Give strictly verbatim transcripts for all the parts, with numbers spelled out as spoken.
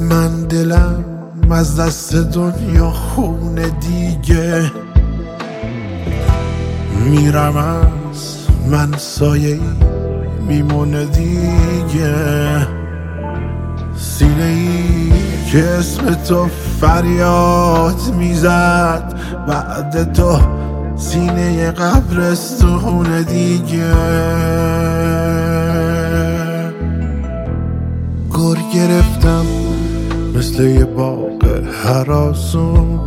من دلم از دست دنیا خونه دیگه، میرم از من سایه‌ای میمونه دیگه. سینه ای که اسم تو فریاد میزد، بعد تو سینه قبرستون دیگه. گر گرفتم مثل یه باغ هراسون،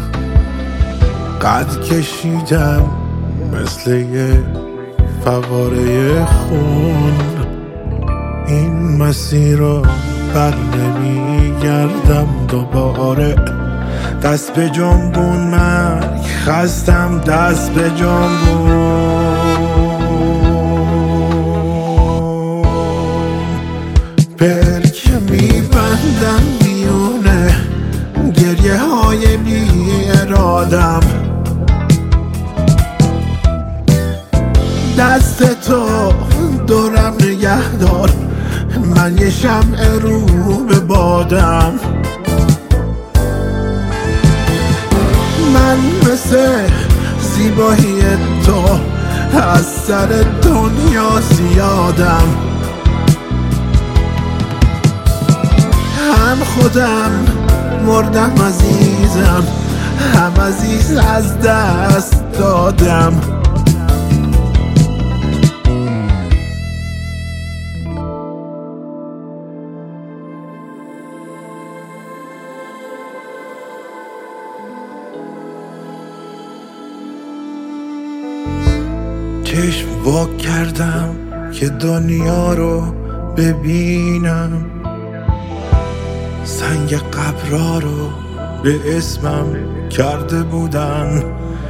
قد کشیدم مثل یه فواره خون. این مسیر رو بر نمیگردم دوباره، دست به جنبون مرگ خستم، دست به جنبون. پلک میبندم میونه گریه های بی ارادم، دست تو دورم نگه دار، من یه شمع رو به بادم. من مثل زیبایی تو از سر دنیا زیادم، هم خودم مردم عزیزم، هم عزیز از دست دادم. چشم وا کردم که دنیا رو ببینم، سنگ قبرا رو به اسمم کرده بودن.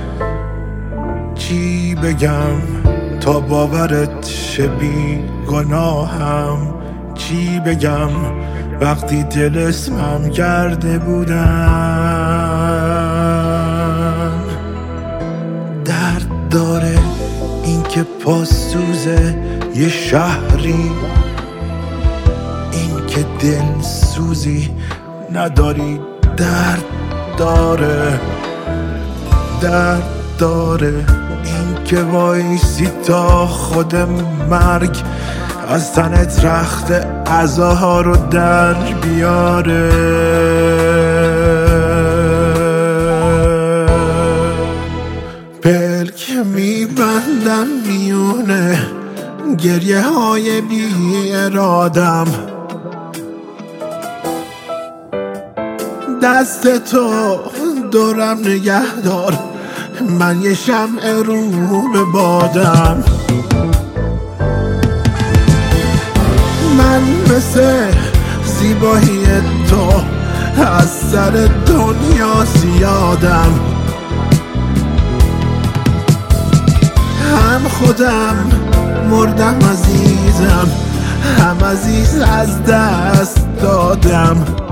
چی بگم تا باورت شه بی گناهم، چی بگم وقتی دل اسمم کرده بودن. درد داره این که پاسوزه یه شهری، این که دل سوزی نداری. درد داره، درد داره این که وایسی تا خود مرگ از تنت رخت عزاها رو در بیاره. پلک میبندم میونه گریه های بی ارادم، دست تو دورم نگه دار، من یه شمع رو به بادم. من مثل زیبایی تو از سر دنیا زیادم، هم خودم مردم عزیزم، هم عزیز از دست دادم.